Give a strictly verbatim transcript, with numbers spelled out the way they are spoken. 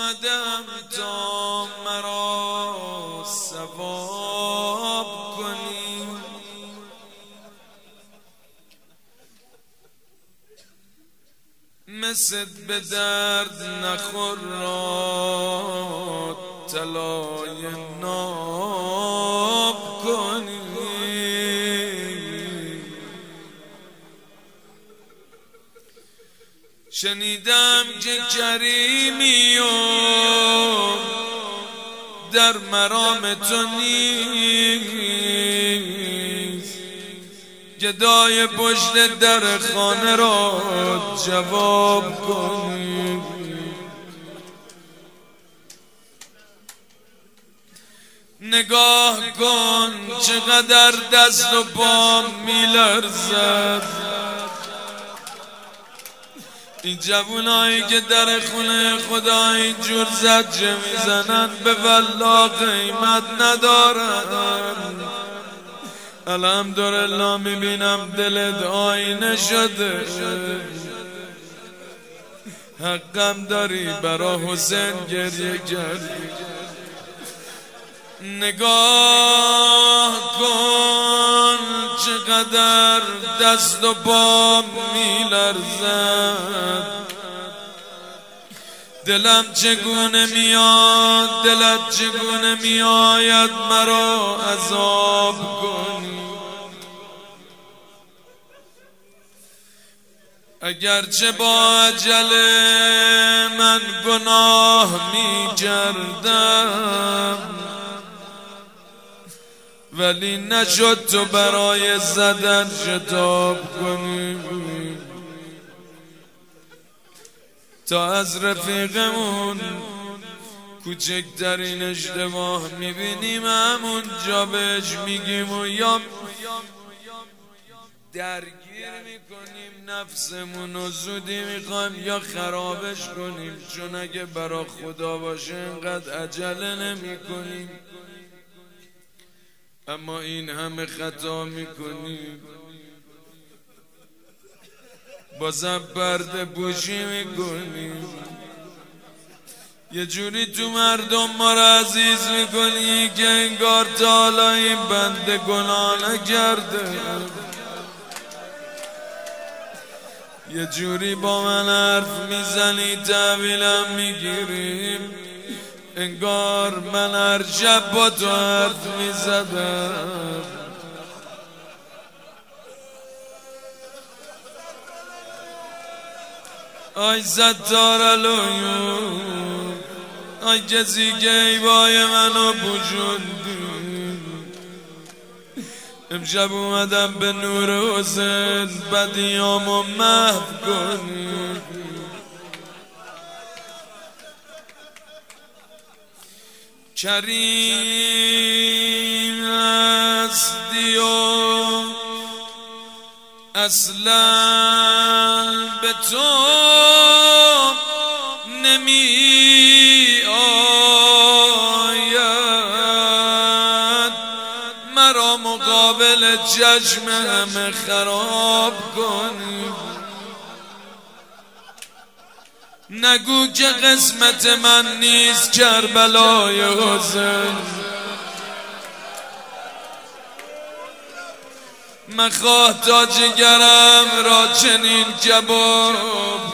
آمدم تا مرا ثواب کنی، مثل به درد نخور را طلای ناب کنی. شنیدم که کریمی و در مرام تو نیست، گدای پشت در خانه را جواب کنی. نگاه کن چقدر دست و پا میلرزد، این جوونایی که در خونه خدا اینجور زجه میزنن به والله قیمت ندارن. الحمدلله میبینم دلت آینه شده، حقم داری برا حسین گریه کردی. نگاه کن چقدر دست و پا میلرزد، دلم چگونه میاد، دلت چگونه میآید مرا عذاب کنی. اگرچه با اجل من گناه میکردم، ولی نشد تو برای زدن شتاب کنی. تا از رفیقمون کوچکترین اشتباه میبینیم همون جا بهش میگیم و یا درگیر میکنیم نفسمون و زودی میخوایم یا خرابش کنیم، چون اگه برا خدا باشه اینقدر عجله نمیکنیم. اما این همه خطا میکنیم، بازم پرده پوشی میکنیم، یه جوری تو مردم ما را عزیز میکنی که انگار تا حالا این بنده گناه نکرده. یه جوری با من حرف میزنی تحویلم میگیریم، انگار من هر شب با تو حرف میزدم. آی ستار العیون، آی کسی که ایبای منو پوشوندی، امشب اومدم به نور حسین بدیامو محو کنی. کریم هستی و اصلا به تو نمی آید، مرا مقابل چشم همه خراب کنی. نگو که قسمت من نیست کربلای حسین، مخواه تا جگرم را چنین کباب